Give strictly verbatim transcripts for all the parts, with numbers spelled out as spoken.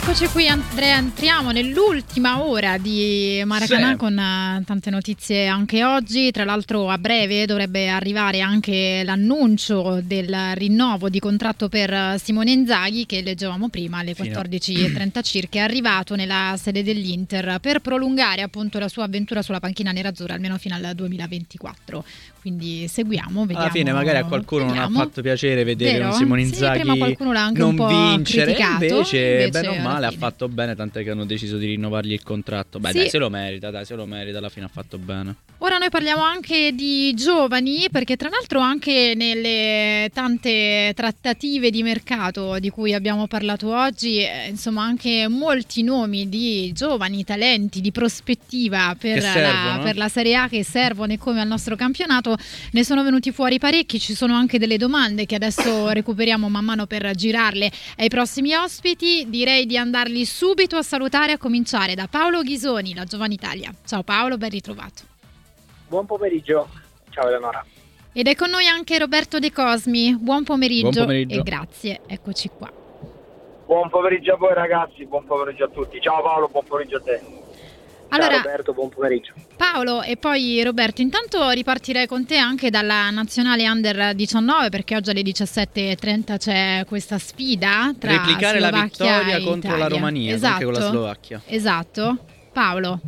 Eccoci qui Andrea, entriamo nell'ultima ora di Maracanã, sì, con uh, tante notizie anche oggi. Tra l'altro a breve dovrebbe arrivare anche l'annuncio del rinnovo di contratto per Simone Inzaghi, che leggevamo prima alle quattordici e trenta circa, è arrivato nella sede dell'Inter per prolungare appunto la sua avventura sulla panchina nerazzurra almeno fino al duemilaventiquattro. Quindi seguiamo, vediamo. Alla fine magari a qualcuno vediamo. non ha fatto piacere vedere Vero? un Simone Sì, Inzaghi prima qualcuno l'ha anche non un po' vincere, criticato, invece, invece bene o male ha fine. fatto bene, tant'è che hanno deciso di rinnovargli il contratto. Beh, sì. dai, se lo merita, dai, se lo merita, alla fine ha fatto bene. Ora noi parliamo anche di giovani, perché tra l'altro anche nelle tante trattative di mercato di cui abbiamo parlato oggi, eh, insomma anche molti nomi di giovani talenti, di prospettiva per, servono, la, eh? per la Serie A, che servono e come al nostro campionato. Ne sono venuti fuori parecchi, ci sono anche delle domande che adesso recuperiamo man mano per girarle ai prossimi ospiti. Direi di andarli subito a salutare, a cominciare da Paolo Ghisoni, la Giovane Italia. Ciao Paolo, ben ritrovato. Buon pomeriggio, ciao Eleonora. Ed è con noi anche Roberto De Cosmi, buon pomeriggio, buon pomeriggio. E grazie, eccoci qua. Buon pomeriggio a voi ragazzi, buon pomeriggio a tutti. Ciao Paolo, buon pomeriggio a te. Allora, ciao Roberto, buon pomeriggio. Paolo e poi Roberto, intanto ripartirei con te anche dalla nazionale under diciannove, perché oggi alle diciassette e trenta c'è questa sfida tra replicare Slovacchia la vittoria e contro Italia. la Romania, Esatto, anche con la Slovacchia. Esatto, Paolo.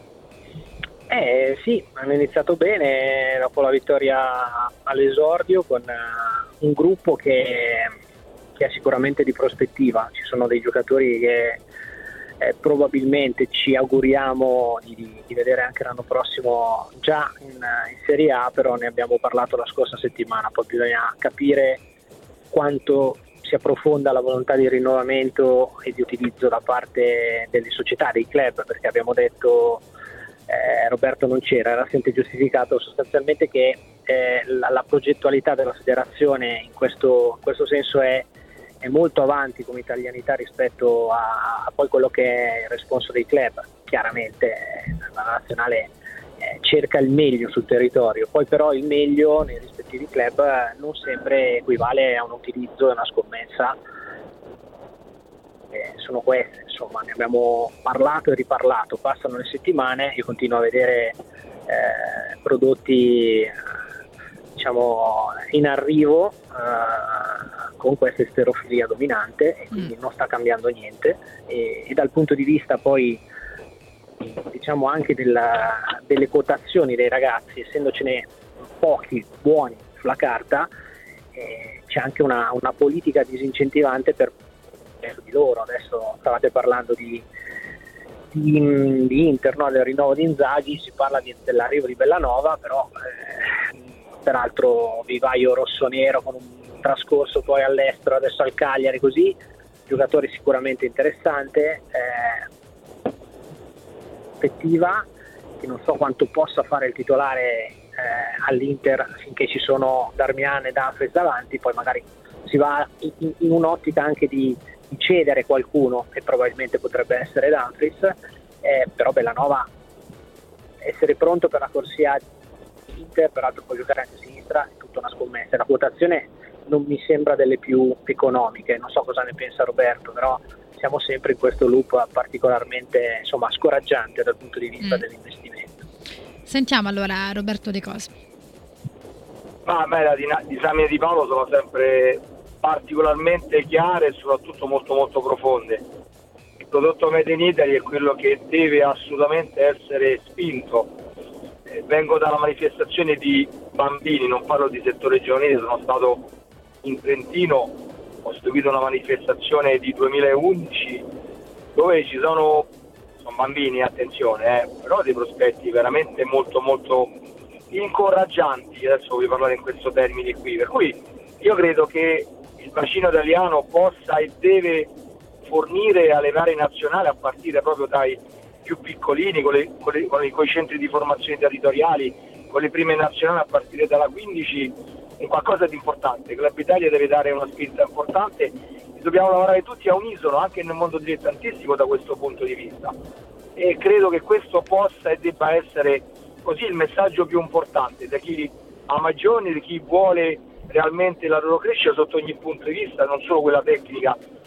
Eh sì, hanno iniziato bene dopo la vittoria all'esordio con uh, un gruppo che, che è sicuramente di prospettiva. Ci sono dei giocatori che eh, probabilmente ci auguriamo di, di vedere anche l'anno prossimo già in, in Serie A, però ne abbiamo parlato la scorsa settimana. Poi bisogna capire quanto sia profonda la volontà di rinnovamento e di utilizzo da parte delle società, dei club, perché abbiamo detto... Eh, Roberto non c'era, era sempre giustificato sostanzialmente che eh, la, la progettualità della federazione in questo, in questo senso è, è molto avanti come italianità rispetto a, a poi quello che è il responso dei club. Chiaramente eh, la nazionale eh, cerca il meglio sul territorio, poi però il meglio nei rispettivi club eh, non sempre equivale a un utilizzo e una scommessa. Eh, sono queste, insomma, ne abbiamo parlato e riparlato, passano le settimane, io continuo a vedere eh, prodotti eh, diciamo in arrivo eh, con questa esterofilia dominante e quindi mm. non sta cambiando niente e, e dal punto di vista poi diciamo anche della, delle quotazioni dei ragazzi, essendocene pochi buoni sulla carta, eh, c'è anche una, una politica disincentivante per di loro. Adesso stavate parlando di, di, di Inter, no? Del rinnovo di Inzaghi, si parla di, dell'arrivo di Bellanova, però eh, peraltro vivaio rossonero con un trascorso poi all'estero, adesso al Cagliari, così giocatore sicuramente interessante, eh, effettiva, che non so quanto possa fare il titolare eh, all'Inter finché ci sono Darmian e Dumfries davanti, poi magari si va in, in un'ottica anche di cedere qualcuno e probabilmente potrebbe essere Dumfries, eh, però Bellanova essere pronto per la corsia Inter, peraltro può giocare anche a sinistra, è tutta una scommessa. La quotazione non mi sembra delle più economiche, non so cosa ne pensa Roberto, però siamo sempre in questo loop particolarmente insomma scoraggiante dal punto di vista mm. dell'investimento. Sentiamo allora Roberto De Cosmi. Ah, beh, la disamine di Paolo sono sempre particolarmente chiare e soprattutto molto molto profonde. Il prodotto Made in Italy è quello che deve assolutamente essere spinto. Eh, vengo dalla manifestazione di bambini, non parlo di settore giovanile, sono stato in Trentino, ho seguito una manifestazione di duemilaundici dove ci sono, sono bambini, attenzione, eh, però dei prospetti veramente molto molto incoraggianti, adesso voglio parlare in questo termine qui, per cui io credo che il bacino italiano possa e deve fornire alle varie nazionali, a partire proprio dai più piccolini, con, le, con, le, con, i, con i centri di formazione territoriali, con le prime nazionali a partire dalla quindici, un qualcosa di importante. Club Italia deve dare una spinta importante e dobbiamo lavorare tutti a unisono anche nel mondo dilettantistico da questo punto di vista, e credo che questo possa e debba essere così il messaggio più importante da chi ama giovani, di chi vuole realmente la loro crescita sotto ogni punto di vista, non solo quella tecnica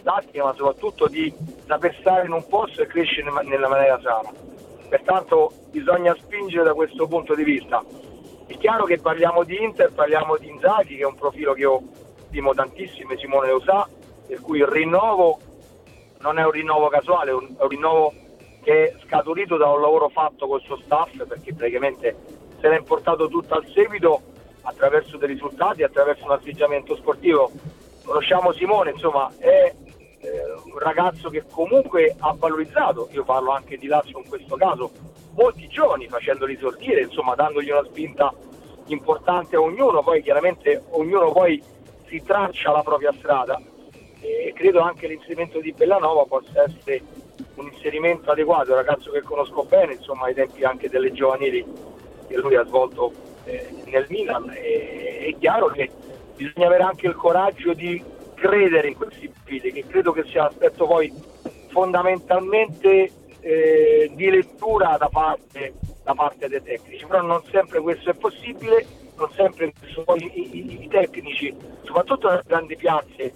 tattica, ma soprattutto di saper stare in un posto e crescere nella maniera sana. Pertanto bisogna spingere da questo punto di vista. È chiaro che parliamo di Inter, parliamo di Inzaghi, che è un profilo che io stimo tantissimo e Simone lo sa, per cui il rinnovo non è un rinnovo casuale, è un, è un rinnovo che è scaturito da un lavoro fatto col suo staff, perché praticamente se l'è importato tutto al seguito attraverso dei risultati, attraverso un atteggiamento sportivo. Conosciamo Simone, insomma, è eh, un ragazzo che comunque ha valorizzato, io parlo anche di Lazio in questo caso, molti giovani facendoli esordire, insomma dandogli una spinta importante a ognuno, poi chiaramente ognuno poi si traccia la propria strada e credo anche l'inserimento di Bellanova possa essere un inserimento adeguato, un ragazzo che conosco bene, insomma ai tempi anche delle giovanili che lui ha svolto eh, nel Milan, e è chiaro che bisogna avere anche il coraggio di credere in questi figli, che credo che sia l'aspetto poi fondamentalmente eh, di lettura da parte, da parte dei tecnici, però non sempre questo è possibile, non sempre poi i, i, i tecnici, soprattutto nelle grandi piazze,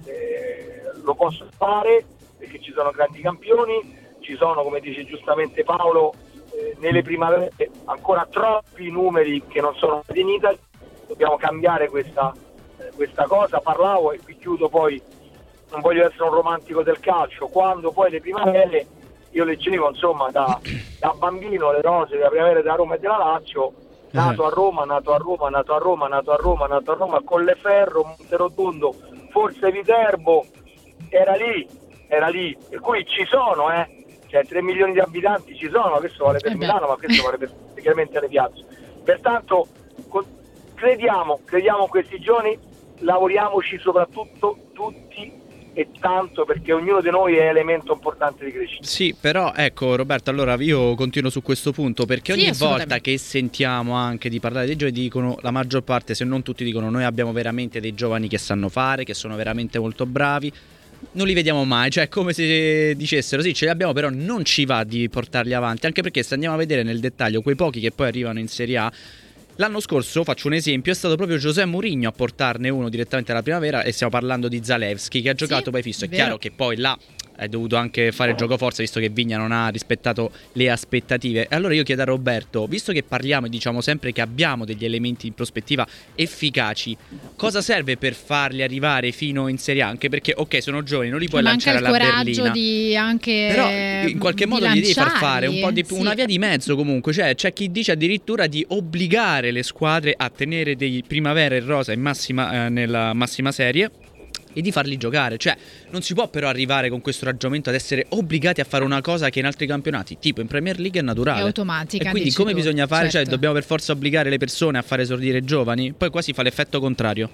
eh, lo possono fare, perché ci sono grandi campioni, ci sono, come dice giustamente Paolo, eh, nelle primavere ancora troppi numeri che non sono in Italia, dobbiamo cambiare questa, eh, questa cosa. Parlavo, e qui chiudo, poi non voglio essere un romantico del calcio, quando poi le primavere, io leggevo insomma da, da bambino le rose della primavera della Roma e della Lazio, nato a Roma, nato a Roma, nato a Roma, nato a Roma, nato a Roma, Colleferro, Monterotondo, forse Viterbo, era lì, era lì, per cui ci sono, eh, cioè tre milioni di abitanti ci sono, ma questo vale per Milano, ma questo vale per chiaramente le piazze. Pertanto con, crediamo, crediamo in questi giorni, lavoriamoci soprattutto tutti e tanto, perché ognuno di noi è elemento importante di crescita. Sì, però ecco Roberto, allora io continuo su questo punto, perché ogni sì, volta che sentiamo anche di parlare dei giovani dicono, la maggior parte, se non tutti, dicono noi abbiamo veramente dei giovani che sanno fare, che sono veramente molto bravi, non li vediamo mai, cioè è come se dicessero sì ce li abbiamo, però non ci va di portarli avanti, anche perché se andiamo a vedere nel dettaglio quei pochi che poi arrivano in Serie A, l'anno scorso, faccio un esempio, è stato proprio José Mourinho a portarne uno direttamente alla primavera, e stiamo parlando di Zalewski, che ha giocato sì, poi fisso. È vero. chiaro che poi là è dovuto anche fare gioco forza, visto che Vigna non ha rispettato le aspettative. E allora io chiedo a Roberto, visto che parliamo e diciamo sempre che abbiamo degli elementi in prospettiva efficaci, cosa serve per farli arrivare fino in Serie A? Anche perché, ok, sono giovani, non li puoi manca lanciare alla Berlina. Manca il coraggio di anche però in qualche modo gli devi far fare un po' di sì. una via di mezzo comunque, cioè c'è chi dice addirittura di obbligare le squadre a tenere dei primavera e rosa in massima, eh, nella massima serie, e di farli giocare. Cioè non si può però arrivare con questo ragionamento ad essere obbligati a fare una cosa che in altri campionati, tipo in Premier League, è naturale, è automatica, e quindi come tu. bisogna fare? Certo. Cioè dobbiamo per forza obbligare le persone a fare esordire giovani? Poi qua si fa l'effetto contrario.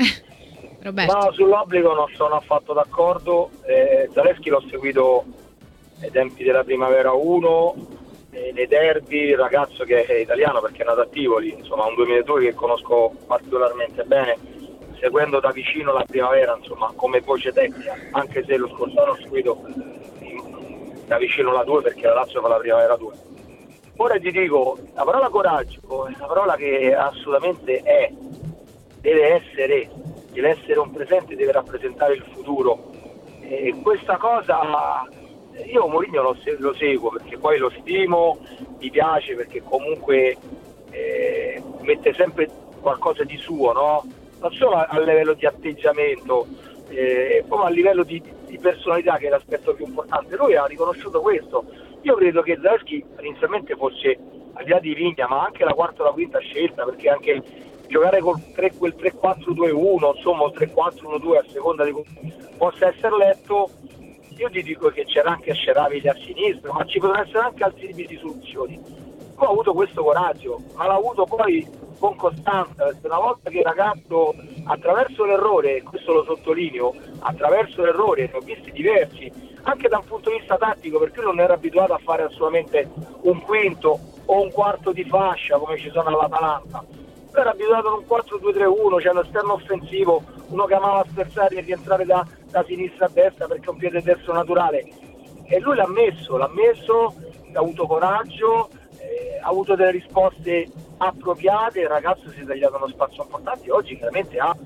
Roberto. No, sull'obbligo non sono affatto d'accordo. eh, Zalewski l'ho seguito ai tempi della Primavera uno, eh, nei derby, il ragazzo che è italiano perché è nato a Tivoli, insomma un duemiladue che conosco particolarmente bene, seguendo da vicino la Primavera, insomma, come voce tecnica, anche se lo scorso anno ho seguito da vicino la due, perché la Lazio fa la Primavera due. Ora ti dico, la parola coraggio è una parola che assolutamente è, deve essere, deve essere un presente, deve rappresentare il futuro, e questa cosa io Mourinho lo, lo seguo perché poi lo stimo, mi piace perché comunque eh, mette sempre qualcosa di suo, no? Non solo a, a livello di atteggiamento, eh, proprio a livello di, di personalità, che è l'aspetto più importante. Lui ha riconosciuto questo. Io credo che Zalewski inizialmente fosse, al di là di Vigna, ma anche la quarta o la quinta scelta, perché anche giocare col tre, quel tre quattro due uno, insomma il tre quattro uno due a seconda di come possa essere letto. Io ti dico che c'era anche Sceravili a sinistra, ma ci potranno essere anche altri tipi di soluzioni. Poi ha avuto questo coraggio, ma l'ha avuto poi con costanza, perché una volta che il ragazzo, attraverso l'errore, e questo lo sottolineo, attraverso l'errore, ne ho visti diversi, anche da un punto di vista tattico, perché lui non era abituato a fare assolutamente un quinto o un quarto di fascia come ci sono all'Atalanta, era abituato a un quattro due tre uno, cioè un esterno offensivo, uno che amava sferzare e rientrare da, da sinistra a destra perché è un piede destro naturale, e lui l'ha messo, l'ha messo, ha avuto coraggio, eh, ha avuto delle risposte appropriate, il ragazzo si è tagliato uno spazio importante, oggi chiaramente ha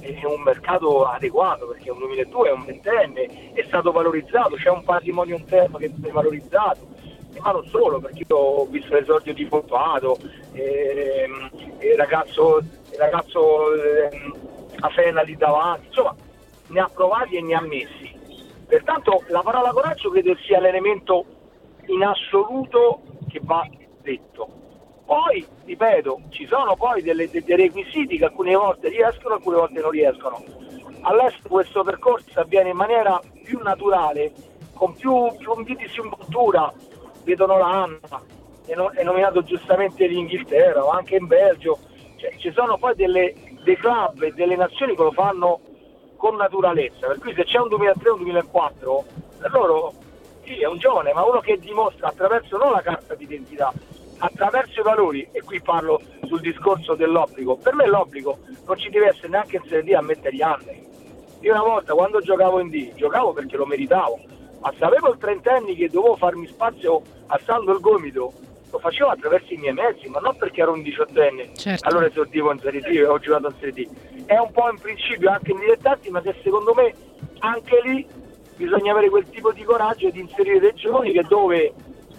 è un mercato adeguato, perché un duemiladue è un ventenne, è stato valorizzato, c'è un patrimonio interno che è valorizzato, ma non solo, perché io ho visto l'esordio di Fontuato, ehm, il ragazzo, il ragazzo ehm, Afena lì davanti, insomma ne ha provati e ne ha messi. Pertanto la parola coraggio credo sia l'elemento in assoluto che va detto. Poi, ripeto, ci sono poi delle, dei requisiti che alcune volte riescono, alcune volte non riescono. All'estero questo percorso avviene in maniera più naturale, con più, più inviti su impuntura, vedono l'Anna, è, no, è nominato giustamente l'Inghilterra, o anche in Belgio, cioè, ci sono poi delle, dei club e delle nazioni che lo fanno con naturalezza, per cui se c'è un duemilatré o un duemilaquattro, per loro sì, è un giovane, ma uno che dimostra attraverso non la carta d'identità, attraverso i valori, e qui parlo sul discorso dell'obbligo. Per me l'obbligo non ci deve essere neanche in Serie D a mettere gli anni. Io una volta quando giocavo in D, giocavo perché lo meritavo, ma se avevo il trentenni che dovevo farmi spazio alzando il gomito, lo facevo attraverso i miei mezzi, ma non perché ero un diciottenne, certo. Allora esordivo in Serie D e ho giocato in Serie D. È un po' in principio anche in dilettanti, ma che secondo me anche lì bisogna avere quel tipo di coraggio di inserire dei giovani, che dove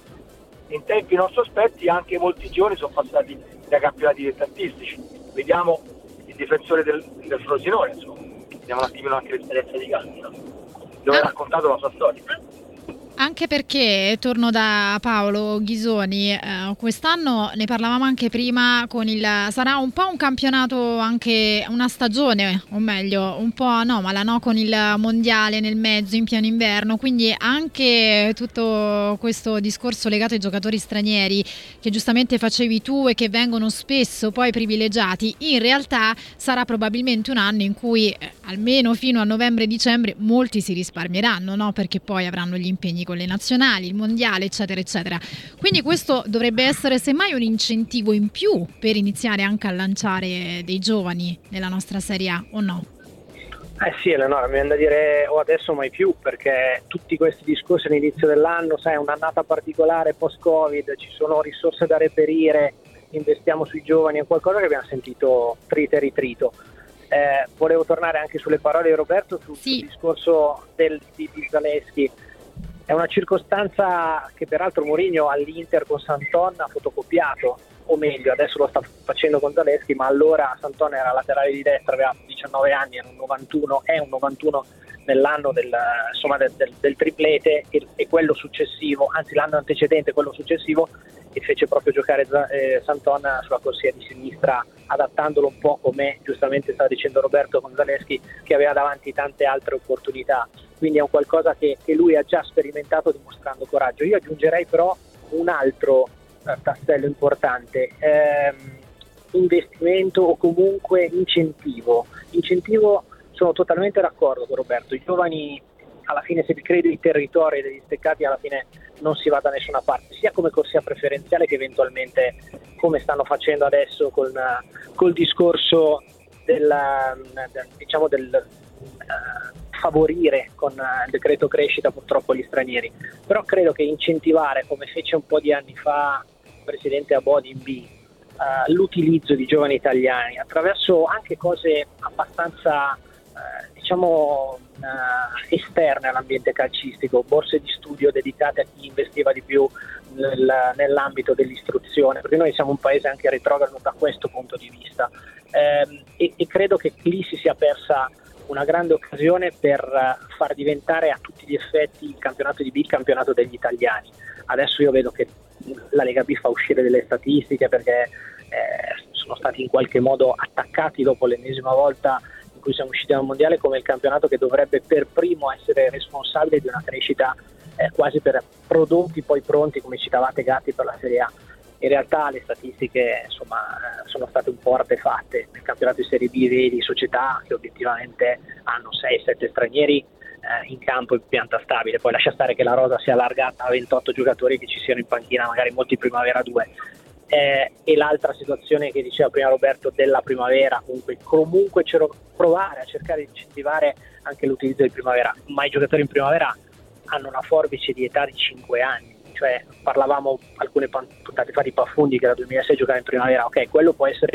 in tempi non sospetti anche molti giovani sono passati da campionati dilettantistici. Vediamo il difensore del, del Frosinone, insomma, vediamo un attimino anche l'esperienza di Calcio, dove ha raccontato la sua storia. Anche perché, torno da Paolo Ghisoni, eh, quest'anno ne parlavamo anche prima, con il sarà un po' un campionato, anche una stagione, o meglio, un po' anomala, no? Con il mondiale nel mezzo, in pieno inverno, quindi anche tutto questo discorso legato ai giocatori stranieri che giustamente facevi tu e che vengono spesso poi privilegiati, in realtà sarà probabilmente un anno in cui eh, almeno fino a novembre-dicembre molti si risparmieranno, no? Perché poi avranno gli impegni con le nazionali, il mondiale, eccetera eccetera. Quindi questo dovrebbe essere semmai un incentivo in più per iniziare anche a lanciare dei giovani nella nostra Serie A, o no? Eh sì, Eleonora, mi viene da dire o adesso mai più, perché tutti questi discorsi all'inizio dell'anno, sai, un'annata particolare post-Covid, ci sono risorse da reperire, investiamo sui giovani, è qualcosa che abbiamo sentito trito e ritrito. Eh, volevo tornare anche sulle parole di Roberto sul, sì. sul discorso del, di, di Zaleschi. È una circostanza che peraltro Mourinho all'Inter con Santon ha fotocopiato, o meglio adesso lo sta facendo con Zaleschi, ma allora Santon era laterale di destra, aveva diciannove anni, era un novantuno, è un novantuno nell'anno del, insomma, del, del, del triplete, e, e quello successivo, anzi l'anno antecedente, quello successivo, e fece proprio giocare eh, Santon sulla corsia di sinistra, adattandolo un po' come giustamente stava dicendo Roberto con Zaleschi, che aveva davanti tante altre opportunità. Quindi è un qualcosa che, che lui ha già sperimentato dimostrando coraggio. Io aggiungerei però un altro eh, tassello importante, ehm, investimento o comunque incentivo. Incentivo, sono totalmente d'accordo con Roberto, i giovani alla fine, se vi credi i territori degli steccati, alla fine non si va da nessuna parte, sia come corsia preferenziale che eventualmente come stanno facendo adesso con col discorso del, del diciamo del uh, favorire con il decreto crescita purtroppo gli stranieri. Però credo che incentivare, come fece un po' di anni fa il presidente Abodi in B, uh, l'utilizzo di giovani italiani attraverso anche cose abbastanza uh, diciamo uh, esterne all'ambiente calcistico, borse di studio dedicate a chi investiva di più nel, nell'ambito dell'istruzione, perché noi siamo un paese anche retrogrado da questo punto di vista, eh, e, e credo che lì si sia persa una grande occasione per far diventare a tutti gli effetti il campionato di B il campionato degli italiani. Adesso io vedo che la Lega B fa uscire delle statistiche perché eh, sono stati in qualche modo attaccati dopo l'ennesima volta in cui siamo usciti dal mondiale come il campionato che dovrebbe per primo essere responsabile di una crescita eh, quasi per prodotti poi pronti, come citavate Gatti, per la Serie A. In realtà le statistiche insomma sono state un po' artefatte. Nel campionato di Serie B vedi società che obiettivamente hanno sei sette stranieri eh, in campo in pianta stabile, poi lascia stare che la rosa sia allargata a ventotto giocatori che ci siano in panchina magari molti primavera due. Eh, e l'altra situazione che diceva prima Roberto della primavera, comunque comunque provare a cercare di incentivare anche l'utilizzo di primavera, ma i giocatori in primavera hanno una forbice di età di cinque anni. Cioè parlavamo alcune puntate fa di Paffundi che era duemilasei giocava in primavera, ok, quello può essere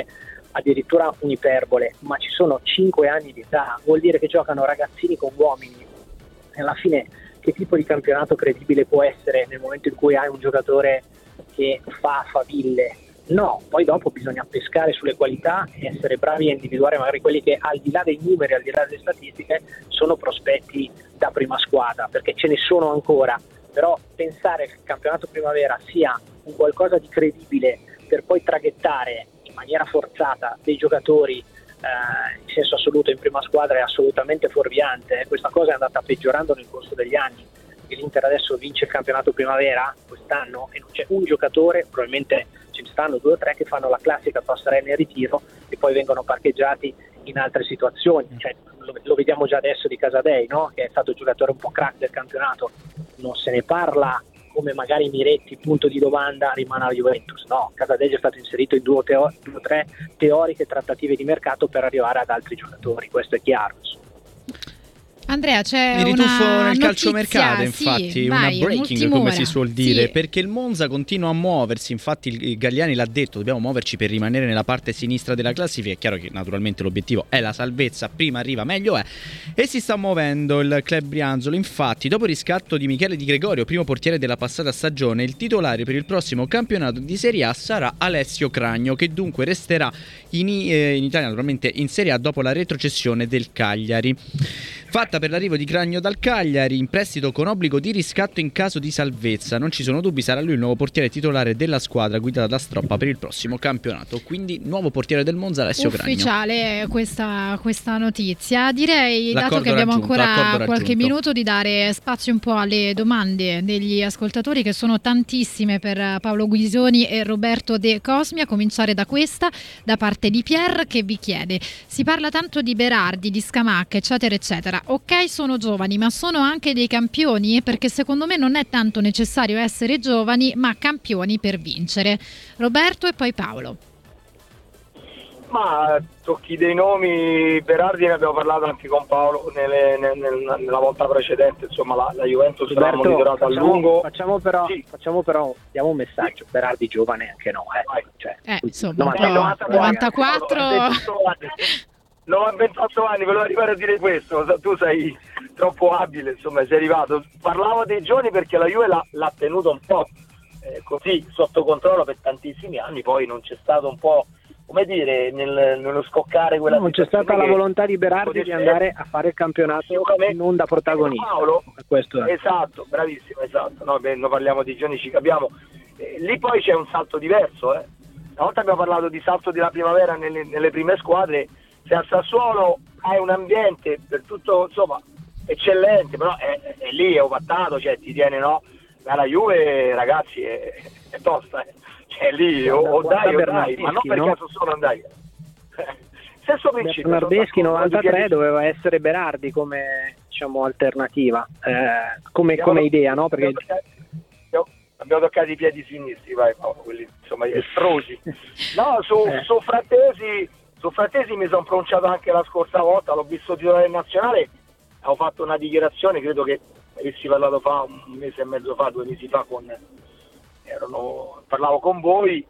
addirittura un'iperbole, ma ci sono cinque anni di età, vuol dire che giocano ragazzini con uomini. E alla fine che tipo di campionato credibile può essere nel momento in cui hai un giocatore che fa faville? No, poi dopo bisogna pescare sulle qualità e essere bravi a individuare magari quelli che, al di là dei numeri, al di là delle statistiche, sono prospetti da prima squadra, perché ce ne sono ancora. Però pensare che il campionato primavera sia un qualcosa di credibile per poi traghettare in maniera forzata dei giocatori eh, in senso assoluto in prima squadra è assolutamente fuorviante. Questa cosa è andata peggiorando nel corso degli anni. L'Inter adesso vince il campionato primavera quest'anno e non c'è un giocatore, probabilmente ce ne stanno due o tre che fanno la classica passerella in ritiro e poi vengono parcheggiati in altre situazioni. Cioè, lo, lo vediamo già adesso di Casadei, no? Che è stato il giocatore un po' crack del campionato, non se ne parla come magari Miretti, punto di domanda, rimane alla Juventus. No, Casadei è stato inserito in due o teo- tre teoriche trattative di mercato per arrivare ad altri giocatori, questo è chiaro. Andrea, c'è mi rituffo una nel notizia, calciomercato, infatti, sì, una vai, breaking come si suol dire, sì. Perché il Monza continua a muoversi, infatti il Galliani l'ha detto, dobbiamo muoverci per rimanere nella parte sinistra della classifica, è chiaro che naturalmente l'obiettivo è la salvezza, prima arriva meglio è, e si sta muovendo il club brianzolo. Infatti dopo il riscatto di Michele Di Gregorio, primo portiere della passata stagione, il titolare per il prossimo campionato di Serie A sarà Alessio Cragno, che dunque resterà in, eh, in Italia, naturalmente in Serie A, dopo la retrocessione del Cagliari. Fatta per l'arrivo di Cragno dal Cagliari, in prestito con obbligo di riscatto in caso di salvezza. Non ci sono dubbi, sarà lui il nuovo portiere titolare della squadra guidata da Stroppa per il prossimo campionato. Quindi nuovo portiere del Monza, Alessio Cragno. Ufficiale questa, questa notizia. Direi, L'accordo dato che abbiamo raggiunto, ancora qualche raggiunto. minuto, di dare spazio un po' alle domande degli ascoltatori, che sono tantissime per Paolo Guisoni e Roberto De Cosmi, a cominciare da questa, da parte di Pierre, che vi chiede: si parla tanto di Berardi, di Scamacca, eccetera eccetera. Ok, sono giovani, ma sono anche dei campioni? Perché secondo me non è tanto necessario essere giovani, ma campioni per vincere. Roberto e poi Paolo. Ma tocchi dei nomi, Berardi ne abbiamo parlato anche con Paolo nelle, nel, nella volta precedente, insomma la, la Juventus l'ha monitorata a lungo. Facciamo però, sì. facciamo però, diamo un messaggio, sì. Berardi giovane anche no, eh. Cioè, eh, insomma, novantaquattro, novantaquattro ventotto anni, volevo arrivare a dire questo, tu sei troppo abile, insomma sei arrivato. Parlavo dei giovani perché la Juve l'ha, l'ha tenuto un po' eh, così sotto controllo per tantissimi anni, poi non c'è stato un po', come dire, nel, nello scoccare quella... Non c'è stata la volontà di Berardi di andare a fare il campionato non da protagonista. Paolo, questo è. Esatto, bravissimo, esatto. Noi, beh, noi parliamo di giovani, ci capiamo. Eh, lì poi c'è un salto diverso, eh. Una volta abbiamo parlato di salto della primavera nelle, nelle prime squadre. Se a Sassuolo hai un ambiente per tutto, insomma, eccellente, però è, è lì, è ovattato, cioè ti tiene, no? Ma la Juve, ragazzi, è, è tosta, eh. Cioè lì o, o dai o dai, ma non perché a Sassuolo non dai. Stesso principio. Bernardeschi novantatré doveva essere Berardi come, diciamo, alternativa, eh, come, come idea, no? Perché abbiamo toccato i piedi sinistri, vai Paolo, quelli insomma estrosi. No, su, eh. su Frattesi Su Frattesi mi sono pronunciato anche la scorsa volta, l'ho visto titolare nazionale, ho fatto una dichiarazione, credo che avessi parlato fa un mese e mezzo fa, due mesi fa, con erano, parlavo con voi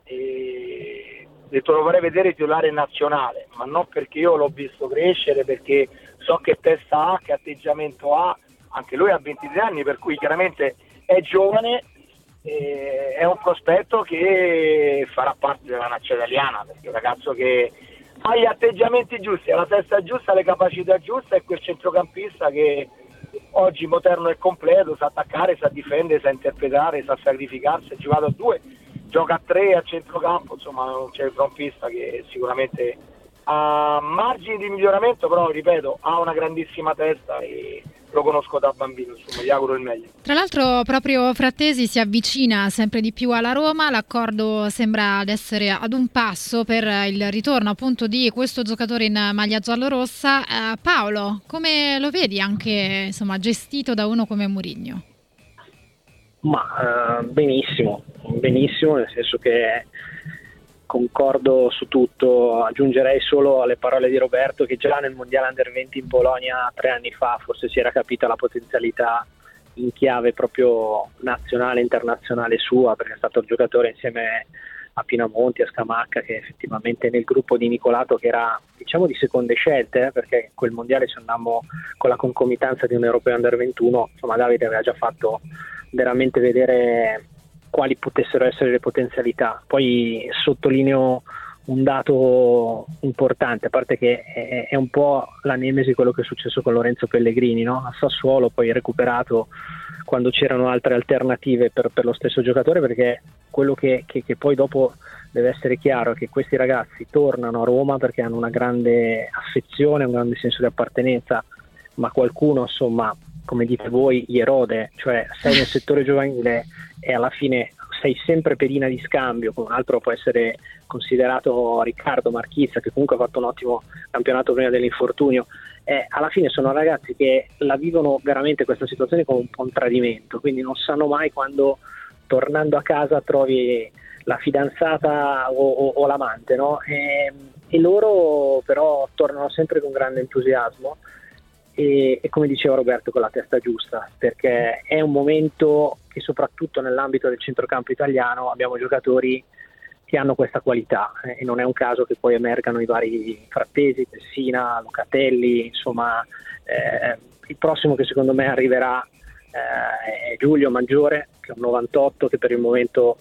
e ho detto lo vorrei vedere titolare nazionale, ma non perché io l'ho visto crescere, perché so che testa ha, che atteggiamento ha, anche lui ha ventitré anni, per cui chiaramente è giovane. Eh, è un prospetto che farà parte della nazionale italiana, perché è un ragazzo che ha gli atteggiamenti giusti, ha la testa giusta, le capacità giuste, è quel centrocampista che oggi moderno e completo, sa attaccare, sa difendere, sa interpretare, sa sacrificarsi, ha giocato a due, gioca a tre a centrocampo, insomma non c'è il trompista che sicuramente ha margini di miglioramento, però ripeto, ha una grandissima testa e lo conosco da bambino, insomma, gli auguro il meglio. Tra l'altro proprio Frattesi si avvicina sempre di più alla Roma, l'accordo sembra ad essere ad un passo per il ritorno appunto di questo giocatore in maglia giallorossa. Eh, Paolo, come lo vedi anche, insomma, gestito da uno come Mourinho? Ma uh, benissimo, benissimo, nel senso che concordo su tutto, aggiungerei solo alle parole di Roberto che già nel Mondiale Under venti in Polonia tre anni fa forse si era capita la potenzialità in chiave proprio nazionale, internazionale sua, perché è stato il giocatore insieme a Pinamonti, a Scamacca, che effettivamente nel gruppo di Nicolato, che era diciamo di seconde scelte, eh, perché quel mondiale ci andammo con la concomitanza di un europeo under ventuno, insomma Davide aveva già fatto veramente vedere quali potessero essere le potenzialità. Poi sottolineo un dato importante, a parte che è, è un po' la nemesi quello che è successo con Lorenzo Pellegrini, no? A Sassuolo, poi recuperato quando c'erano altre alternative per, per lo stesso giocatore, perché quello che, che, che poi dopo deve essere chiaro è che questi ragazzi tornano a Roma perché hanno una grande affezione, un grande senso di appartenenza, ma qualcuno, insomma, come dite voi, gli erode, cioè sei nel settore giovanile e alla fine sei sempre pedina di scambio, con un altro può essere considerato Riccardo Marchizza, che comunque ha fatto un ottimo campionato prima dell'infortunio. Eh, alla fine sono ragazzi che la vivono veramente questa situazione come un po' un tradimento, quindi non sanno mai quando tornando a casa trovi la fidanzata o, o, o l'amante, no? E, e loro però tornano sempre con grande entusiasmo e, e come diceva Roberto, con la testa giusta, perché è un momento che soprattutto nell'ambito del centrocampo italiano abbiamo giocatori che hanno questa qualità, eh, e non è un caso che poi emergano i vari Frattesi, Tessina, Locatelli, insomma eh, il prossimo che secondo me arriverà eh, è Giulio Maggiore, che è un novantotto, che per il momento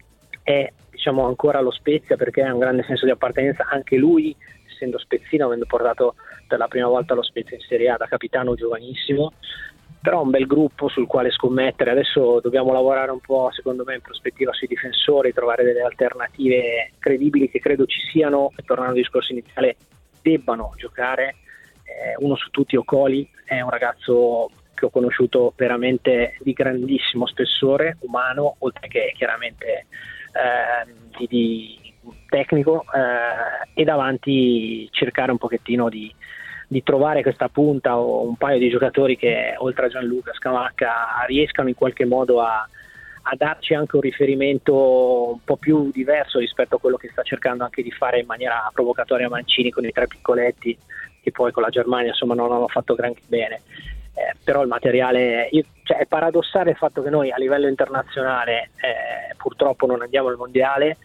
è diciamo ancora allo Spezia perché ha un grande senso di appartenenza, anche lui essendo spezzino, avendo portato per la prima volta lo Spezia in Serie A da capitano giovanissimo. Però un bel gruppo sul quale scommettere. Adesso dobbiamo lavorare un po', secondo me, in prospettiva sui difensori, trovare delle alternative credibili che credo ci siano, e tornando al discorso iniziale, debbano giocare. Eh, uno su tutti, Ocoli, è un ragazzo che ho conosciuto veramente di grandissimo spessore umano, oltre che chiaramente eh, di, di tecnico, eh, e davanti cercare un pochettino di di trovare questa punta o un paio di giocatori che oltre a Gianluca Scamacca riescano in qualche modo a, a darci anche un riferimento un po' più diverso rispetto a quello che sta cercando anche di fare in maniera provocatoria Mancini con i tre piccoletti, che poi con la Germania insomma non hanno fatto granché bene. Eh, però il materiale, io, cioè, è paradossale il fatto che noi a livello internazionale eh, purtroppo non andiamo al mondiale,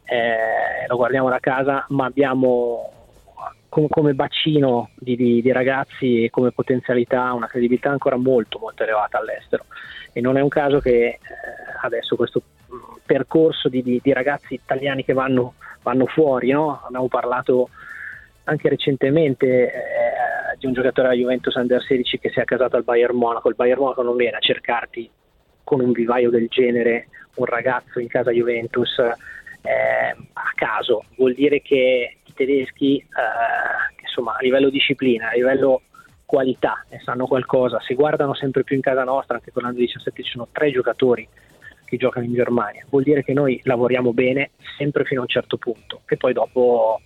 eh, lo guardiamo da casa, ma abbiamo come bacino di, di, di ragazzi e come potenzialità una credibilità ancora molto molto elevata all'estero, e non è un caso che eh, adesso questo percorso di, di, di ragazzi italiani che vanno, vanno fuori, no? Abbiamo parlato anche recentemente eh, di un giocatore della Juventus under sedici che si è accasato al Bayern Monaco. Il Bayern Monaco non viene a cercarti con un vivaio del genere un ragazzo in casa Juventus eh, a caso, vuol dire che tedeschi eh, insomma a livello disciplina, a livello qualità ne sanno qualcosa, si guardano sempre più in casa nostra. Anche con l'Under diciassette ci sono tre giocatori che giocano in Germania, vuol dire che noi lavoriamo bene sempre fino a un certo punto, e poi dopo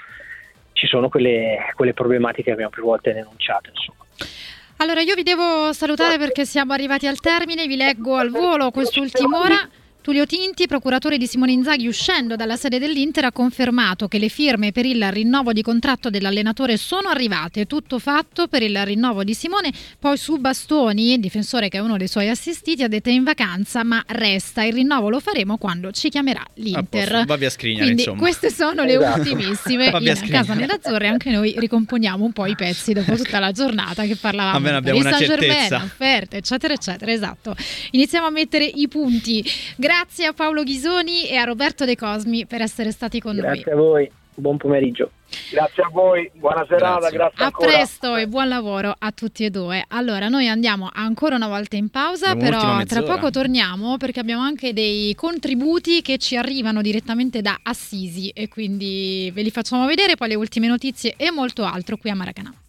ci sono quelle, quelle problematiche che abbiamo più volte denunciato, insomma. Allora io vi devo salutare perché siamo arrivati al termine, vi leggo al volo quest'ultima ora. Tullio Tinti, procuratore di Simone Inzaghi, uscendo dalla sede dell'Inter, ha confermato che le firme per il rinnovo di contratto dell'allenatore sono arrivate, tutto fatto per il rinnovo di Simone. Poi su Bastoni, difensore che è uno dei suoi assistiti, ha detto è in vacanza ma resta, il rinnovo lo faremo quando ci chiamerà l'Inter. Va via Skriniar, quindi insomma. Queste sono le Esatto. ultimissime in casa nerazzurra, anche noi ricomponiamo un po' i pezzi dopo tutta la giornata che parlavamo. Almeno abbiamo una certezza, offerte eccetera eccetera, esatto. Iniziamo a mettere i punti. Grazie a Paolo Ghisoni e a Roberto De Cosmi per essere stati con Grazie noi. Grazie a voi, buon pomeriggio. Grazie a voi, buona serata, grazie, grazie a ancora. presto e buon lavoro a tutti e due. Allora noi andiamo ancora una volta in pausa, però tra poco torniamo perché abbiamo anche dei contributi che ci arrivano direttamente da Assisi e quindi ve li facciamo vedere, poi le ultime notizie e molto altro qui a Maracanã.